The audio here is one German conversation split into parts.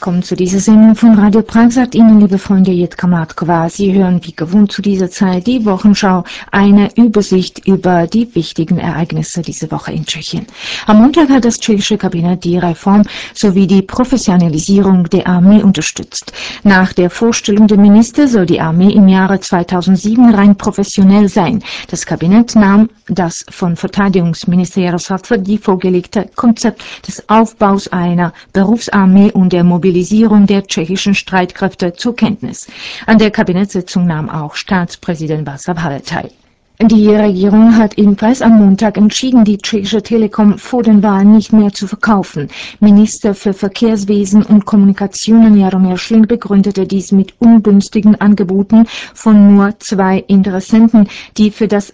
willkommen zu dieser Sendung von Radio Prag, sagt Ihnen, liebe Freunde, Jitka Martkova. Sie hören wie gewohnt zu dieser Zeit die Wochenschau, eine Übersicht über die wichtigen Ereignisse diese Woche in Tschechien. Am Montag hat das tschechische Kabinett die Reform sowie die Professionalisierung der Armee unterstützt. Nach der Vorstellung der Minister soll die Armee im Jahre 2007 rein professionell sein. Das Kabinett nahm das von Verteidigungsminister Jaroslav Tvrdý vorgelegte Konzept des Aufbaus einer Berufsarmee und der Mobilisierung der tschechischen Streitkräfte zur Kenntnis. An der Kabinettssitzung nahm auch Staatspräsident Václav Havel teil. Die Regierung hat ebenfalls am Montag entschieden, die tschechische Telekom vor den Wahlen nicht mehr zu verkaufen. Minister für Verkehrswesen und Kommunikationen Jaromír Šlink begründete dies mit ungünstigen Angeboten von nur 2 Interessenten, die für das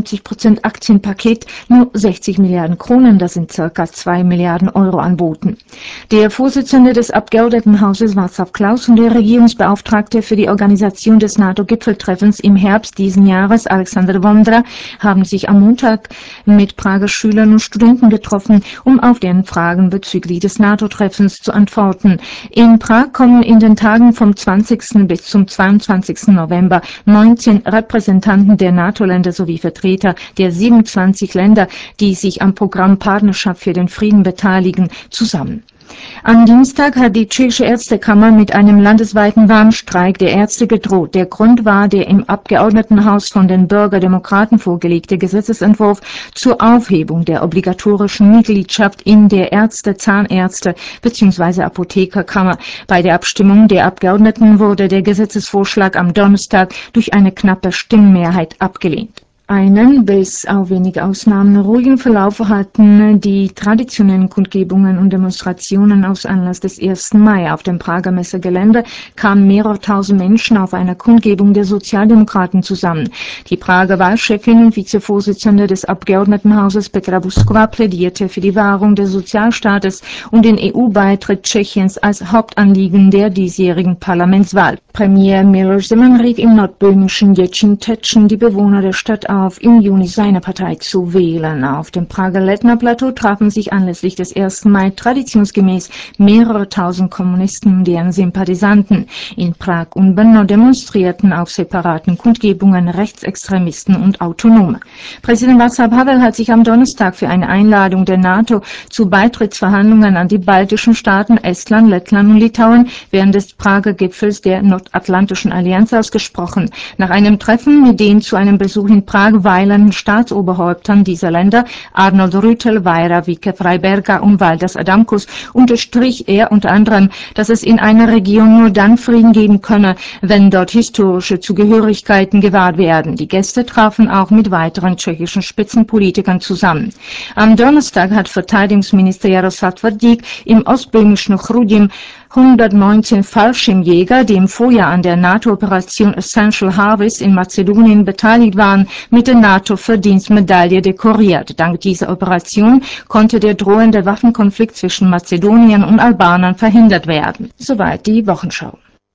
51% Aktienpaket nur 60 Milliarden Kronen, das sind ca. 2 Milliarden Euro, anboten. Der Vorsitzende des Abgeordnetenhauses Václav Klaus und der Regierungsbeauftragte für die Organisation des NATO-Gipfeltreffens im Herbst diesen Jahres, Alexander Vondra, haben sich am Montag mit Prager Schülern und Studenten getroffen, um auf deren Fragen bezüglich des NATO-Treffens zu antworten. In Prag kommen in den Tagen vom 20. bis zum 22. November 19 Repräsentanten der NATO-Länder sowie Vertreter der 27 Länder, die sich am Programm Partnerschaft für den Frieden beteiligen, zusammen. Am Dienstag hat die tschechische Ärztekammer mit einem landesweiten Warnstreik der Ärzte gedroht. Der Grund war der im Abgeordnetenhaus von den Bürgerdemokraten vorgelegte Gesetzesentwurf zur Aufhebung der obligatorischen Mitgliedschaft in der Ärzte-, Zahnärzte- bzw. Apothekerkammer. Bei der Abstimmung der Abgeordneten wurde der Gesetzesvorschlag am Donnerstag durch eine knappe Stimmenmehrheit abgelehnt. Einen bis auf wenige Ausnahmen ruhigen Verlauf hatten die traditionellen Kundgebungen und Demonstrationen aus Anlass des 1. Mai. Auf dem Prager Messegelände kamen mehrere tausend Menschen auf einer Kundgebung der Sozialdemokraten zusammen. Die Prager Wahlchefin und Vizevorsitzende des Abgeordnetenhauses Petra Buzková plädierte für die Wahrung des Sozialstaates und den EU-Beitritt Tschechiens als Hauptanliegen der diesjährigen Parlamentswahl. Premier Miloš Zeman rief im nordböhmischen Děčín-Tetschen die Bewohner der Stadt auf, im Juni seine Partei zu wählen. Auf dem Prager Letna-Plateau trafen sich anlässlich des 1. Mai traditionsgemäß mehrere tausend Kommunisten und deren Sympathisanten. In Prag und Brno demonstrierten auf separaten Kundgebungen Rechtsextremisten und Autonome. Präsident Václav Havel hat sich am Donnerstag für eine Einladung der NATO zu Beitrittsverhandlungen an die baltischen Staaten Estland, Lettland und Litauen während des Prager Gipfels der Nordatlantischen Allianz ausgesprochen. Nach einem Treffen mit den zu einem Besuch in Prag weilenden Staatsoberhäuptern dieser Länder, Arnold Rütel, Vaira Vike-Freiberga und Valdas Adamkus, unterstrich er unter anderem, dass es in einer Region nur dann Frieden geben könne, wenn dort historische Zugehörigkeiten gewahrt werden. Die Gäste trafen auch mit weiteren tschechischen Spitzenpolitikern zusammen. Am Donnerstag hat Verteidigungsminister Jaroslav Tvrdý im ostböhmischen Chrudim 119 Fallschirmjäger, die im Vorjahr an der NATO-Operation Essential Harvest in Mazedonien beteiligt waren, mit der NATO-Verdienstmedaille dekoriert. Dank dieser Operation konnte der drohende Waffenkonflikt zwischen Mazedonien und Albanern verhindert werden. Soweit die Wochenschau.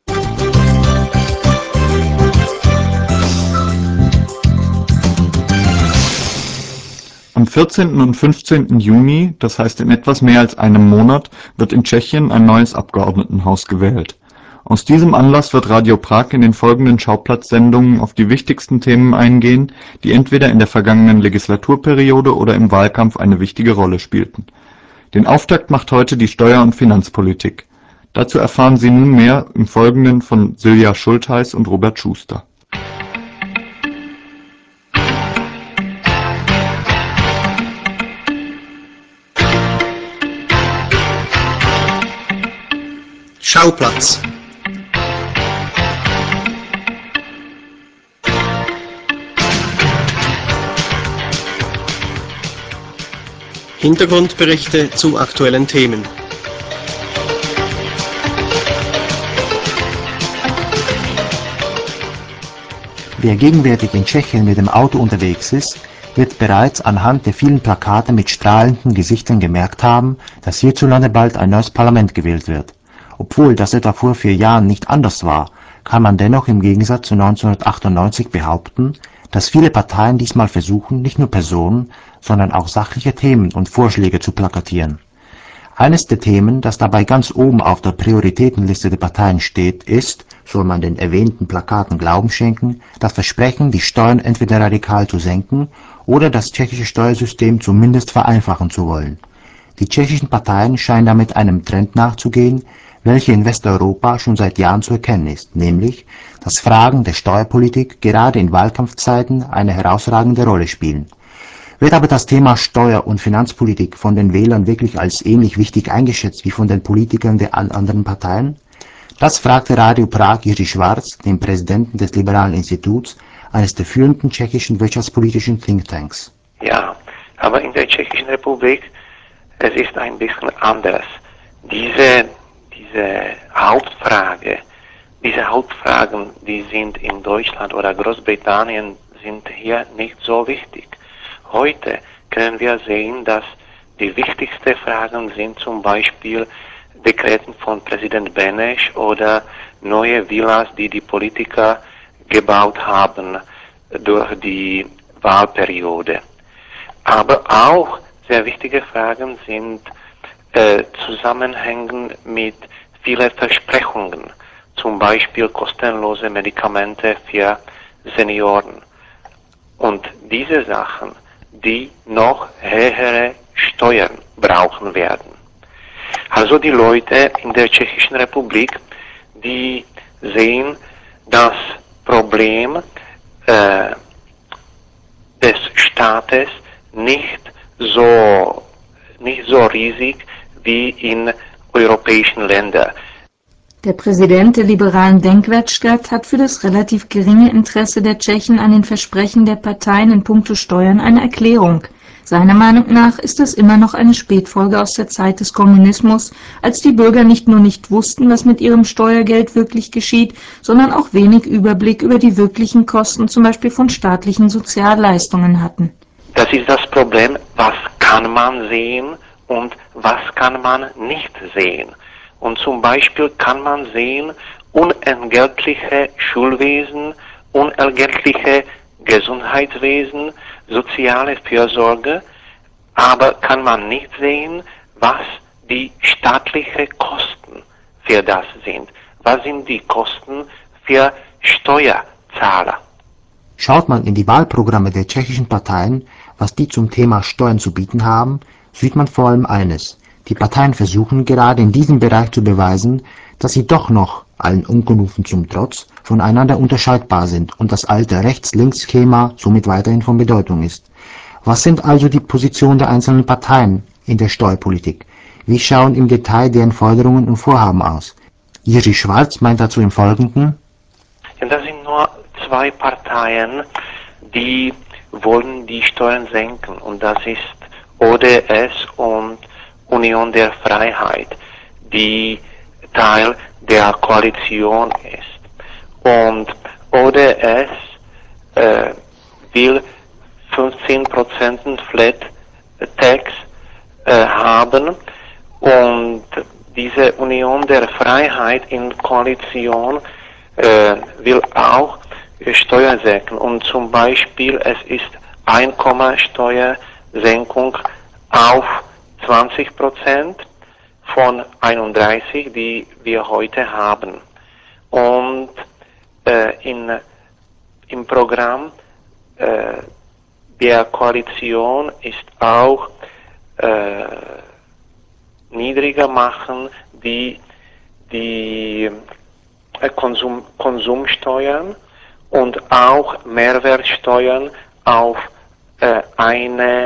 Am 14. und 15. Juni, das heißt in etwas mehr als einem Monat, wird in Tschechien ein neues Abgeordnetenhaus gewählt. Aus diesem Anlass wird Radio Prag in den folgenden Schauplatzsendungen auf die wichtigsten Themen eingehen, die entweder in der vergangenen Legislaturperiode oder im Wahlkampf eine wichtige Rolle spielten. Den Auftakt macht heute die Steuer- und Finanzpolitik. Dazu erfahren Sie nun mehr im Folgenden von Silja Schultheis und Robert Schuster. Schauplatz. Hintergrundberichte zu aktuellen Themen. Wer gegenwärtig in Tschechien mit dem Auto unterwegs ist, wird bereits anhand der vielen Plakate mit strahlenden Gesichtern gemerkt haben, dass hierzulande bald ein neues Parlament gewählt wird. Obwohl das etwa vor 4 Jahren nicht anders war, kann man dennoch im Gegensatz zu 1998 behaupten, dass viele Parteien diesmal versuchen, nicht nur Personen, sondern auch sachliche Themen und Vorschläge zu plakatieren. Eines der Themen, das dabei ganz oben auf der Prioritätenliste der Parteien steht, ist, soll man den erwähnten Plakaten Glauben schenken, das Versprechen, die Steuern entweder radikal zu senken oder das tschechische Steuersystem zumindest vereinfachen zu wollen. Die tschechischen Parteien scheinen damit einem Trend nachzugehen, welcher in Westeuropa schon seit Jahren zu erkennen ist, nämlich, dass Fragen der Steuerpolitik gerade in Wahlkampfzeiten eine herausragende Rolle spielen. Wird aber das Thema Steuer- und Finanzpolitik von den Wählern wirklich als ähnlich wichtig eingeschätzt wie von den Politikern der anderen Parteien? Das fragte Radio Prag Jiří Schwarz, den Präsidenten des Liberalen Instituts, eines der führenden tschechischen wirtschaftspolitischen Thinktanks. Ja, aber in der Tschechischen Republik, es ist ein bisschen anders. Diese Hauptfragen, die sind in Deutschland oder Großbritannien, sind hier nicht so wichtig. Heute können wir sehen, dass die wichtigsten Fragen sind zum Beispiel Dekreten von Präsident Beneš oder neue Villas, die die Politiker gebaut haben durch die Wahlperiode. Aber auch sehr wichtige Fragen sind Zusammenhängen mit vielen Versprechungen, zum Beispiel kostenlose Medikamente für Senioren. Und diese Sachen, die noch höhere Steuern brauchen werden. Also die Leute in der Tschechischen Republik, die sehen das Problem des Staates nicht so riesig wie in europäischen Ländern. Der Präsident der liberalen Denkwerkstatt hat für das relativ geringe Interesse der Tschechen an den Versprechen der Parteien in puncto Steuern eine Erklärung. Seiner Meinung nach ist es immer noch eine Spätfolge aus der Zeit des Kommunismus, als die Bürger nicht nur nicht wussten, was mit ihrem Steuergeld wirklich geschieht, sondern auch wenig Überblick über die wirklichen Kosten, zum Beispiel von staatlichen Sozialleistungen hatten. Das ist das Problem, was kann man sehen und was kann man nicht sehen. Und zum Beispiel kann man sehen, unentgeltliche Schulwesen, unentgeltliche Gesundheitswesen, soziale Fürsorge, aber kann man nicht sehen, was die staatlichen Kosten für das sind. Was sind die Kosten für Steuerzahler? Schaut man in die Wahlprogramme der tschechischen Parteien, was die zum Thema Steuern zu bieten haben, sieht man vor allem eines: Die Parteien versuchen gerade in diesem Bereich zu beweisen, dass sie doch noch, allen Unkenrufen zum Trotz, voneinander unterscheidbar sind und das alte Rechts-Links-Schema somit weiterhin von Bedeutung ist. Was sind also die Positionen der einzelnen Parteien in der Steuerpolitik? Wie schauen im Detail deren Forderungen und Vorhaben aus? Jiří Schwarz meint dazu im Folgenden: Ja, das sind nur zwei Parteien, die wollen die Steuern senken, und das ist ODS und Union der Freiheit, die Teil der Koalition ist. Und ODS will 15% Flat Tax haben, und diese Union der Freiheit in Koalition will auch Steuern senken. Und zum Beispiel es ist Einkommensteuersenkung auf 20% von 31, die wir heute haben. Und im Programm der Koalition ist auch niedriger machen die Konsumsteuern und auch Mehrwertsteuern auf eine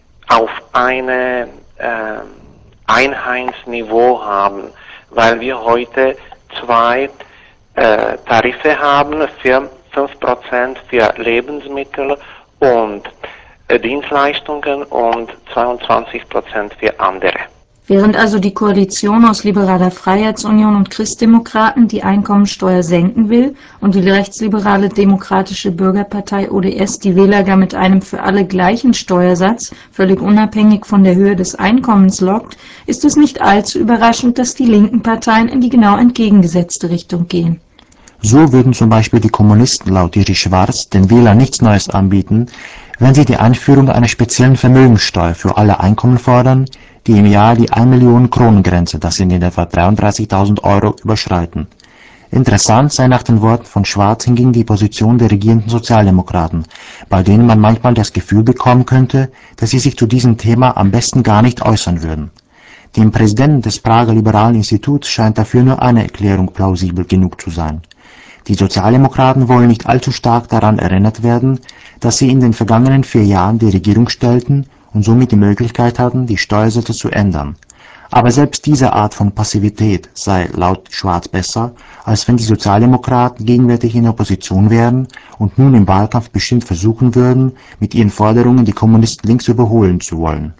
Einheitsniveau haben, weil wir heute zwei Tarife haben für 5% für Lebensmittel und Dienstleistungen und 22% für andere. Während also die Koalition aus Liberaler Freiheitsunion und Christdemokraten die Einkommensteuer senken will und die rechtsliberale Demokratische Bürgerpartei ODS die Wähler gar mit einem für alle gleichen Steuersatz, völlig unabhängig von der Höhe des Einkommens lockt, ist es nicht allzu überraschend, dass die linken Parteien in die genau entgegengesetzte Richtung gehen. So würden zum Beispiel die Kommunisten laut Jiří Schwarz den Wählern nichts Neues anbieten, wenn sie die Einführung einer speziellen Vermögenssteuer für alle Einkommen fordern, die im Jahr die 1 Million Kronen-Grenze, das sind in etwa 33.000 Euro, überschreiten. Interessant sei nach den Worten von Schwarz hingegen die Position der regierenden Sozialdemokraten, bei denen man manchmal das Gefühl bekommen könnte, dass sie sich zu diesem Thema am besten gar nicht äußern würden. Dem Präsidenten des Prager Liberalen Instituts scheint dafür nur eine Erklärung plausibel genug zu sein. Die Sozialdemokraten wollen nicht allzu stark daran erinnert werden, dass sie in den vergangenen 4 Jahren die Regierung stellten und somit die Möglichkeit hatten, die Steuersätze zu ändern. Aber selbst diese Art von Passivität sei laut Schwarz besser, als wenn die Sozialdemokraten gegenwärtig in Opposition wären und nun im Wahlkampf bestimmt versuchen würden, mit ihren Forderungen die Kommunisten links überholen zu wollen.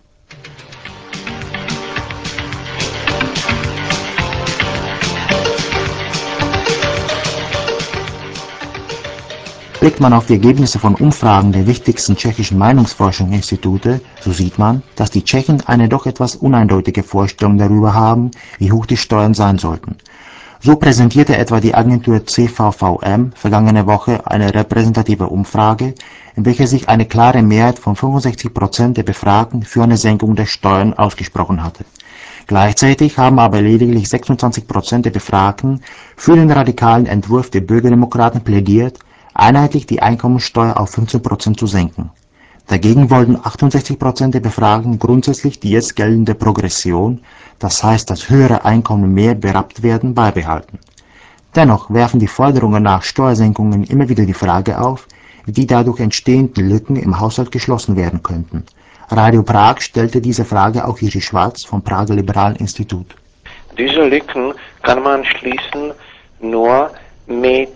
Blickt man auf die Ergebnisse von Umfragen der wichtigsten tschechischen Meinungsforschungsinstitute, so sieht man, dass die Tschechen eine doch etwas uneindeutige Vorstellung darüber haben, wie hoch die Steuern sein sollten. So präsentierte etwa die Agentur CVVM vergangene Woche eine repräsentative Umfrage, in welcher sich eine klare Mehrheit von 65% der Befragten für eine Senkung der Steuern ausgesprochen hatte. Gleichzeitig haben aber lediglich 26% der Befragten für den radikalen Entwurf der Bürgerdemokraten plädiert, einheitlich die Einkommensteuer auf 15% zu senken. Dagegen wollten 68% der Befragten grundsätzlich die jetzt geltende Progression, das heißt, dass höhere Einkommen mehr berappt werden, beibehalten. Dennoch werfen die Forderungen nach Steuersenkungen immer wieder die Frage auf, wie die dadurch entstehenden Lücken im Haushalt geschlossen werden könnten. Radio Prag stellte diese Frage auch Jiří Schwarz vom Prager Liberalen Institut. Diese Lücken kann man schließen nur mit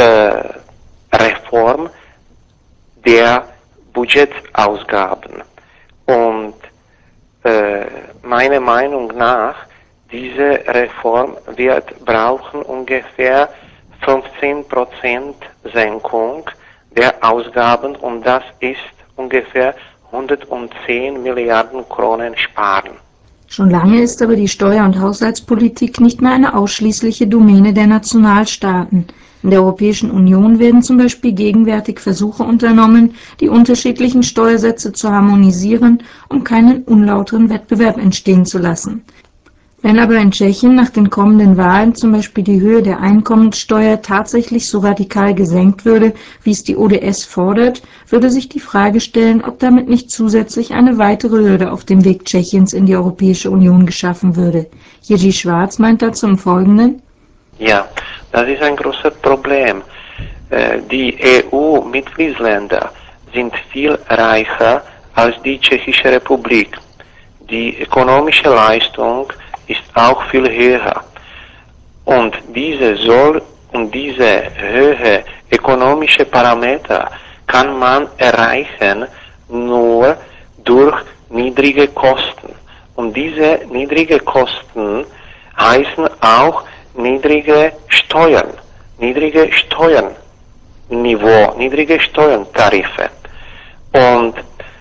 Reform der Budgetausgaben. Und meiner Meinung nach, diese Reform wird brauchen ungefähr 15% Senkung der Ausgaben und das ist ungefähr 110 Milliarden Kronen sparen. Schon lange ist aber die Steuer- und Haushaltspolitik nicht mehr eine ausschließliche Domäne der Nationalstaaten. In der Europäischen Union werden zum Beispiel gegenwärtig Versuche unternommen, die unterschiedlichen Steuersätze zu harmonisieren, um keinen unlauteren Wettbewerb entstehen zu lassen. Wenn aber in Tschechien nach den kommenden Wahlen zum Beispiel die Höhe der Einkommenssteuer tatsächlich so radikal gesenkt würde, wie es die ODS fordert, würde sich die Frage stellen, ob damit nicht zusätzlich eine weitere Hürde auf dem Weg Tschechiens in die Europäische Union geschaffen würde. Jiří Schwarz meint dazu im Folgenden: Ja, das ist ein großes Problem. Die EU-Mitgliedsländer sind viel reicher als die Tschechische Republik. Die ökonomische Leistung ist auch viel höher. Und diese höhere ökonomische Parameter kann man erreichen nur durch niedrige Kosten. Und diese niedrige Kosten heißen auch niedrige Steuern, niedrige Steuernniveau, niedrige Steuertarife. Und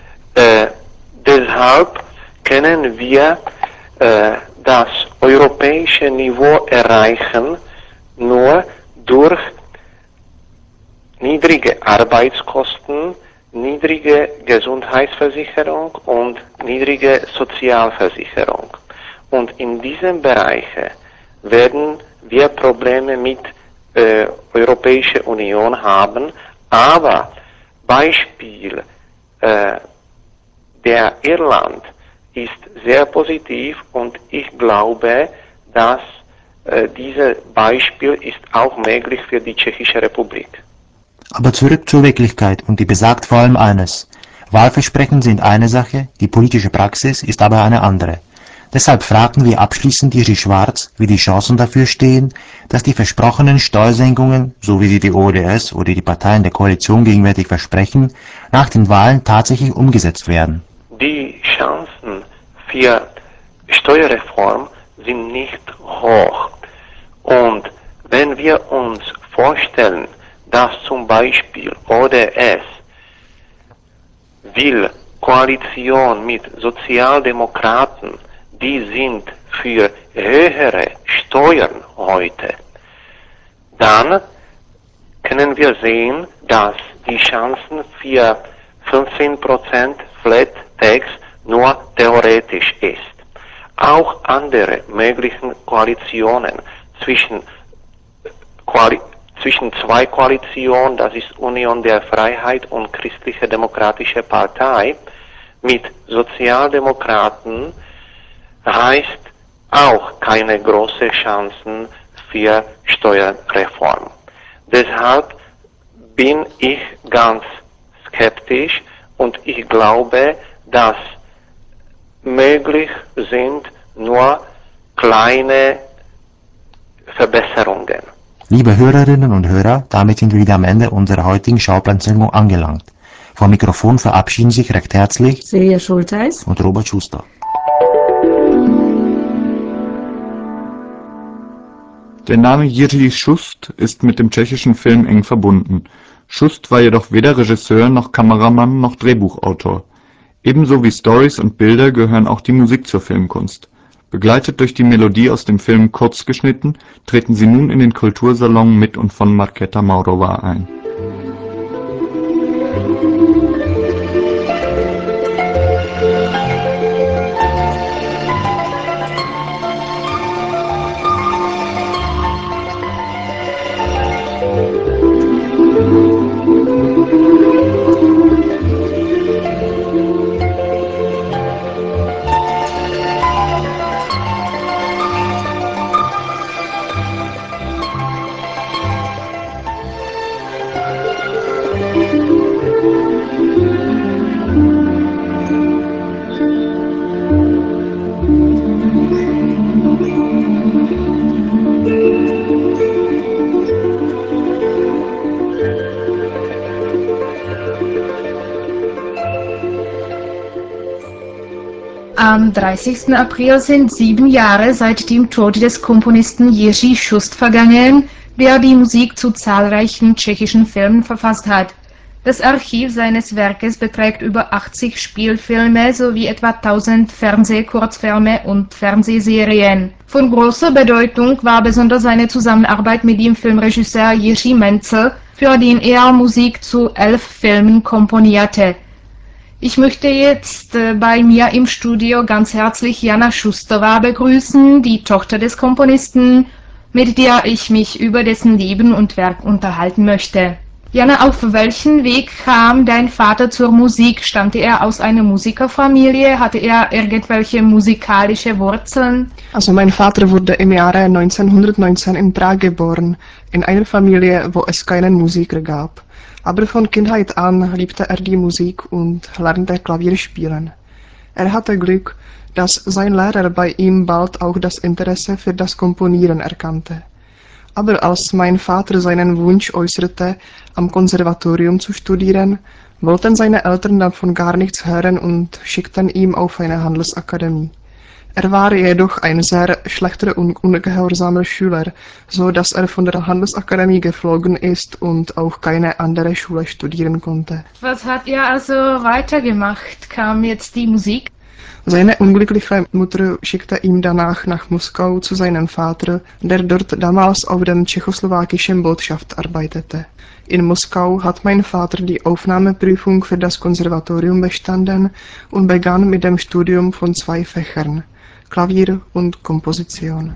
deshalb können wir das europäische Niveau erreichen nur durch niedrige Arbeitskosten, niedrige Gesundheitsversicherung und niedrige Sozialversicherung. Und in diesem Bereich werden wir Probleme mit Europäischer Union haben, aber Beispiel der Irland ist sehr positiv und ich glaube, dass dieses Beispiel ist auch möglich für die Tschechische Republik. Aber zurück zur Wirklichkeit und die besagt vor allem eines: Wahlversprechen sind eine Sache, die politische Praxis ist aber eine andere. Deshalb fragten wir abschließend Jiří Schwarz, wie die Chancen dafür stehen, dass die versprochenen Steuersenkungen, so wie sie die ODS oder die Parteien der Koalition gegenwärtig versprechen, nach den Wahlen tatsächlich umgesetzt werden. Die Chancen für Steuerreform sind nicht hoch. Und wenn wir uns vorstellen, dass zum Beispiel ODS will Koalition mit Sozialdemokraten, die sind für höhere Steuern heute, dann können wir sehen, dass die Chancen für 15% Flat Tax nur theoretisch ist. auch andere möglichen Koalitionen zwischen zwei Koalitionen, das ist Union der Freiheit und Christliche Demokratische Partei, mit Sozialdemokraten heißt auch keine große Chancen für Steuerreform. Deshalb bin ich ganz skeptisch und ich glaube, dass möglich sind nur kleine Verbesserungen. Liebe Hörerinnen und Hörer, damit sind wir wieder am Ende unserer heutigen Schauplanssendung angelangt. Vom Mikrofon verabschieden sich recht herzlich Silja Schultheis und Robert Schuster. Der Name Jiří Šust ist mit dem tschechischen Film eng verbunden. Šust war jedoch weder Regisseur noch Kameramann noch Drehbuchautor. Ebenso wie Storys und Bilder gehören auch die Musik zur Filmkunst. Begleitet durch die Melodie aus dem Film Kurz geschnitten, treten sie nun in den Kultursalon mit und von Markéta Maurová ein. Am 30. April sind 7 Jahre seit dem Tod des Komponisten Jiří Šust vergangen, der die Musik zu zahlreichen tschechischen Filmen verfasst hat. Das Archiv seines Werkes beträgt über 80 Spielfilme sowie etwa 1000 Fernsehkurzfilme und Fernsehserien. Von großer Bedeutung war besonders seine Zusammenarbeit mit dem Filmregisseur Jiří Menzel, für den er Musik zu 11 Filmen komponierte. Ich möchte jetzt bei mir im Studio ganz herzlich Jana Šustová begrüßen, die Tochter des Komponisten, mit der ich mich über dessen Leben und Werk unterhalten möchte. Jana, auf welchen Weg kam dein Vater zur Musik? Stammte er aus einer Musikerfamilie? Hatte er irgendwelche musikalische Wurzeln? Also mein Vater wurde im Jahre 1919 in Prag geboren, in einer Familie, wo es keinen Musiker gab. Aber von Kindheit an liebte er die Musik und lernte Klavier spielen. Er hatte Glück, dass sein Lehrer bei ihm bald auch das Interesse für das Komponieren erkannte. Aber als mein Vater seinen Wunsch äußerte, am Konservatorium zu studieren, wollten seine Eltern davon gar nichts hören und schickten ihn auf eine Handelsakademie. Er war jedoch ein sehr schlechter und ungehorsamer Schüler, so dass er von der Handelsakademie geflogen ist und auch keine andere Schule studieren konnte. Was hat er also weitergemacht? Kam jetzt die Musik? Seine unglückliche Mutter schickte ihn danach nach Moskau zu seinem Vater, der dort damals auf dem tschechoslowakischen Botschaft arbeitete. In Moskau hat mein Vater die Aufnahmeprüfung für das Konservatorium bestanden und begann mit dem Studium von 2 Fächern, Klavier und Komposition.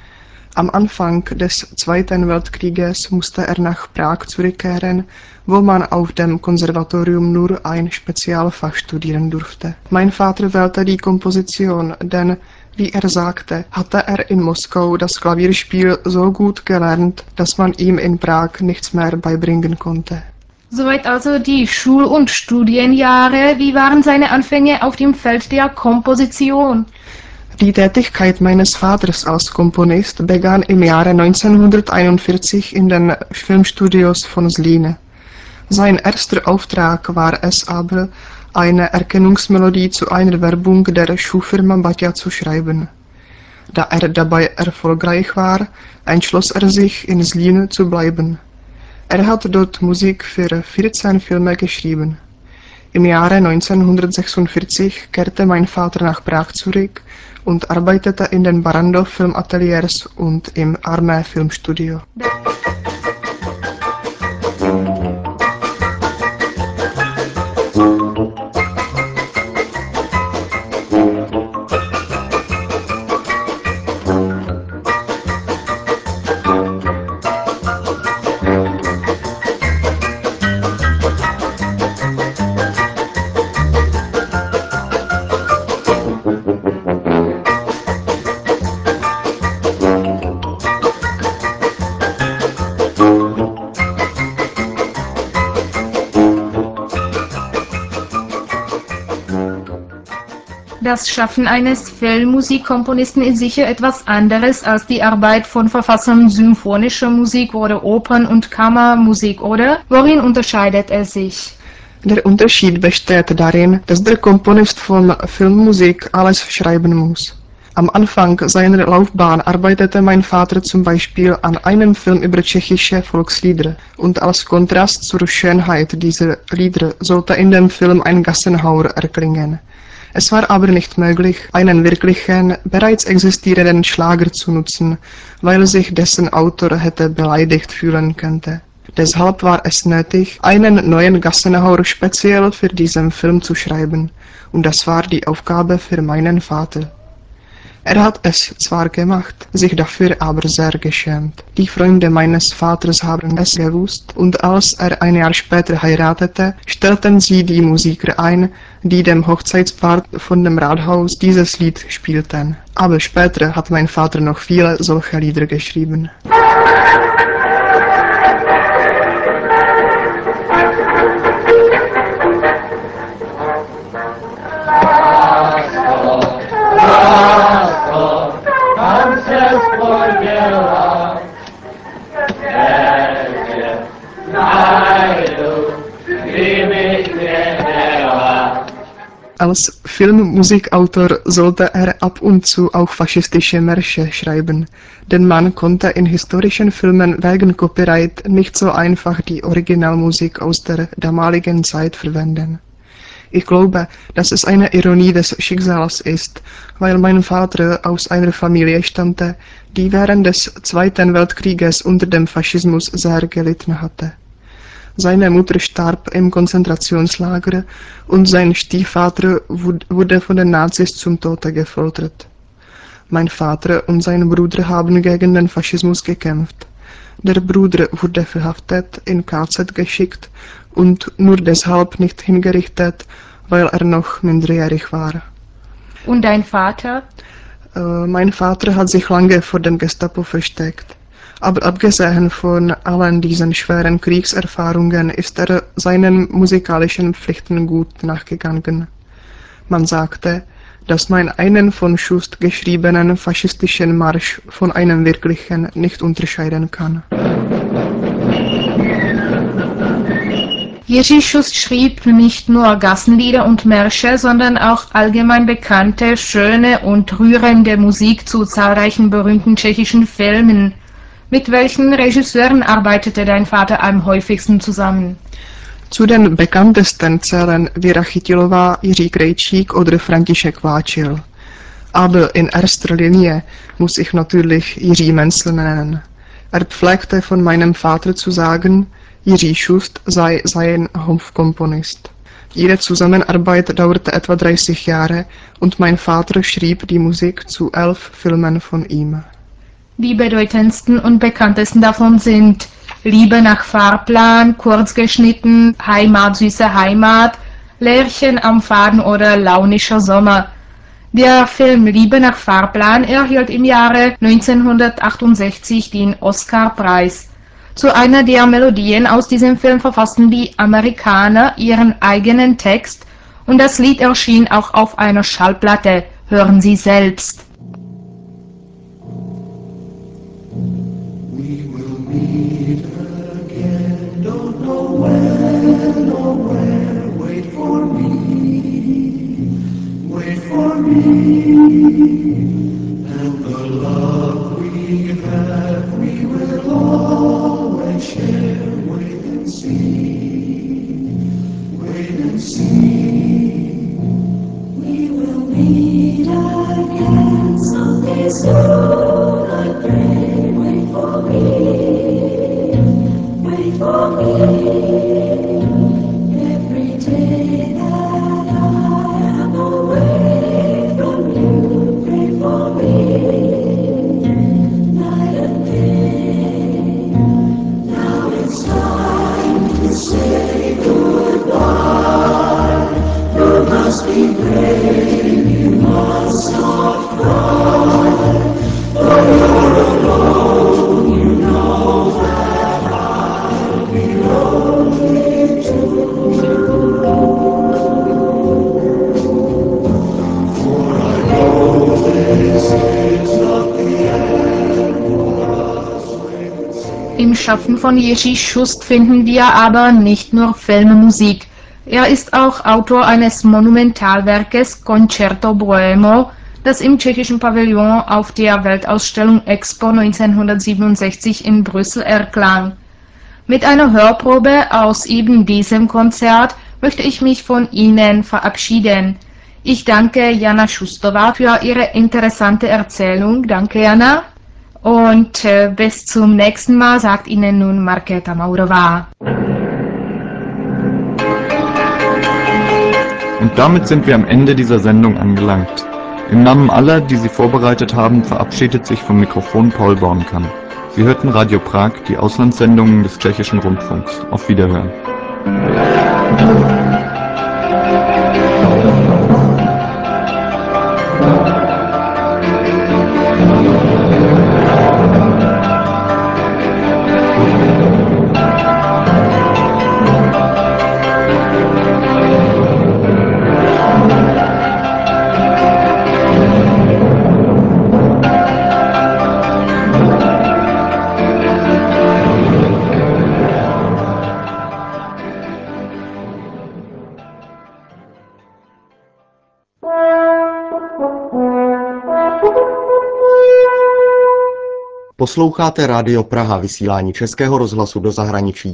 Am Anfang des Zweiten Weltkrieges musste er nach Prag zurückkehren, wo man auf dem Konservatorium nur ein Spezialfach studieren durfte. Mein Vater wählte die Komposition, denn, wie er sagte, hatte er in Moskau das Klavierspiel so gut gelernt, dass man ihm in Prag nichts mehr beibringen konnte. Soweit also die Schul- und Studienjahre. Wie waren seine Anfänge auf dem Feld der Komposition? Die Tätigkeit meines Vaters als Komponist begann im Jahre 1941 in den Filmstudios von Zlín. Sein erster Auftrag war es aber, eine Erkennungsmelodie zu einer Werbung der Schuhfirma Baťa zu schreiben. Da er dabei erfolgreich war, entschloss er sich, in Zlín zu bleiben. Er hat dort Musik für 14 Filme geschrieben. Im Jahre 1946 kehrte mein Vater nach Prag zurück und arbeitete in den Barrandov Filmateliers und im Armee Filmstudio. Das Schaffen eines Filmmusikkomponisten ist sicher etwas anderes als die Arbeit von Verfassern symphonischer Musik oder Opern- und Kammermusik, oder? Worin unterscheidet es sich? Der Unterschied besteht darin, dass der Komponist von Filmmusik alles schreiben muss. Am Anfang seiner Laufbahn arbeitete mein Vater zum Beispiel an einem Film über tschechische Volkslieder, und als Kontrast zur Schönheit dieser Lieder sollte in dem Film ein Gassenhauer erklingen. Es war aber nicht möglich, einen wirklichen, bereits existierenden Schlager zu nutzen, weil sich dessen Autor hätte beleidigt fühlen könnte. Deshalb war es nötig, einen neuen Gassenhauer speziell für diesen Film zu schreiben, und das war die Aufgabe für meinen Vater. Er hat es zwar gemacht, sich dafür aber sehr geschämt. Die Freunde meines Vaters haben es gewusst, und als er ein Jahr später heiratete, stellten sie die Musiker ein, die dem Hochzeitspaar von dem Rathaus dieses Lied spielten. Aber später hat mein Vater noch viele solche Lieder geschrieben. Als Filmmusikautor sollte er ab und zu auch faschistische Märsche schreiben, denn man konnte in historischen Filmen wegen Copyright nicht so einfach die Originalmusik aus der damaligen Zeit verwenden. Ich glaube, dass es eine Ironie des Schicksals ist, weil mein Vater aus einer Familie stammte, die während des Zweiten Weltkrieges unter dem Faschismus sehr gelitten hatte. Seine Mutter starb im Konzentrationslager und sein Stiefvater wurde von den Nazis zum Tode gefoltert. Mein Vater und sein Bruder haben gegen den Faschismus gekämpft. Der Bruder wurde verhaftet, in KZ geschickt und nur deshalb nicht hingerichtet, weil er noch minderjährig war. Und dein Vater? Mein Vater hat sich lange vor dem Gestapo versteckt. Aber abgesehen von allen diesen schweren Kriegserfahrungen ist er seinen musikalischen Pflichten gut nachgegangen. Man sagte, dass man einen von Schust geschriebenen faschistischen Marsch von einem wirklichen nicht unterscheiden kann. Jiří Schust schrieb nicht nur Gassenlieder und Märsche, sondern auch allgemein bekannte, schöne und rührende Musik zu zahlreichen berühmten tschechischen Filmen. Mit welchen Regisseuren arbeitete dein Vater am häufigsten zusammen? Zu den bekanntesten zählen Věra Chytilová, Jiří Krejčík oder František Váčil. Aber in erster Linie muss ich natürlich Jiří Menzel nennen. Er pflegte von meinem Vater zu sagen, Jiří Schust sei sein Hofkomponist. Ihre Zusammenarbeit dauerte etwa 30 Jahre und mein Vater schrieb die Musik zu 11 Filmen von ihm. Die bedeutendsten und bekanntesten davon sind Liebe nach Fahrplan, Kurzgeschnitten, Heimat, süße Heimat, Lerchen am Faden oder Launischer Sommer. Der Film Liebe nach Fahrplan erhielt im Jahre 1968 den Oscar-Preis. Zu einer der Melodien aus diesem Film verfassten die Amerikaner ihren eigenen Text und das Lied erschien auch auf einer Schallplatte. Hören Sie selbst. We will meet again, don't know when or where, wait for me, and the love we have we will always share, wait and see, we will meet again someday soon, I pray. Wait for me, every day that I am away from you. Pray for me, night and day. Now it's time to say goodbye. You must be brave, you must not cry, for you're alone, you know that I'll be lonely too. For Schaffen von Jiří Schust finden wir aber nicht nur Filmmusik. Er ist auch Autor eines Monumentalwerkes Concerto Boemo, das im tschechischen Pavillon auf der Weltausstellung Expo 1967 in Brüssel erklang. Mit einer Hörprobe aus eben diesem Konzert möchte ich mich von Ihnen verabschieden. Ich danke Jana Schustová für ihre interessante Erzählung. Danke, Jana. Und bis zum nächsten Mal, sagt Ihnen nun Markéta Maurová. Und damit sind wir am Ende dieser Sendung angelangt. Im Namen aller, die sie vorbereitet haben, verabschiedet sich vom Mikrofon Paul Bornkamp. Sie hörten Radio Prag, die Auslandssendungen des Tschechischen Rundfunks. Auf Wiederhören. Posloucháte Rádio Praha, vysílání Českého rozhlasu do zahraničí.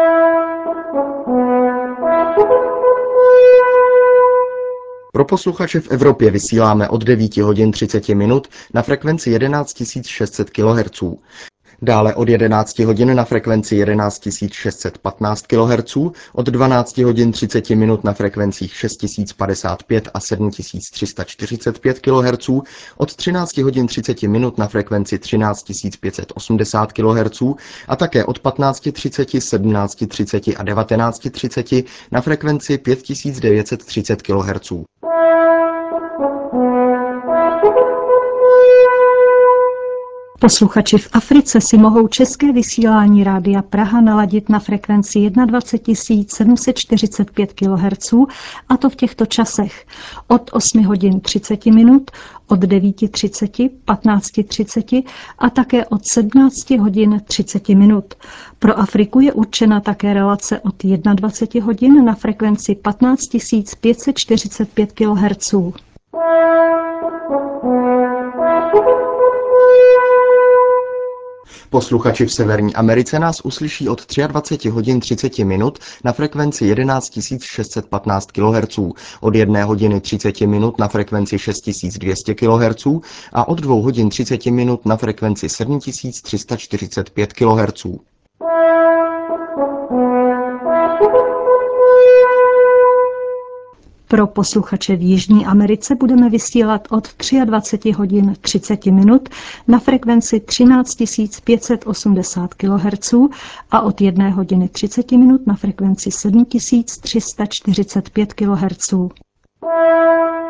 Pro posluchače v Evropě vysíláme od 9 hodin 30 minut na frekvenci 11 600 kHz. Dále od 11 hodin na frekvenci 11 615 kHz, od 12 hodin 30 minut na frekvencích 6055 a 7345 kHz, od 13 hodin 30 minut na frekvenci 13 580 kHz a také od 15:30, 17:30 a 19:30 na frekvenci 5930 kHz. Posluchači v Africe si mohou české vysílání Rádia Praha naladit na frekvenci 21 745 kHz, a to v těchto časech: od 8 hodin 30 minut, od 9:30, 15:30 a také od 17 hodin 30 minut. Pro Afriku je určena také relace od 21 hodin na frekvenci 15 545 kHz. Posluchači v Severní Americe nás uslyší od 23 hodin 30 minut na frekvenci 11 615 kHz, od 1 hodiny 30 minut na frekvenci 6200 kHz a od 2 hodin 30 minut na frekvenci 7345 kHz. Pro posluchače v Jižní Americe budeme vysílat od 23 hodin 30 minut na frekvenci 13 580 kHz a od 1 hodiny 30 minut na frekvenci 7345 kHz.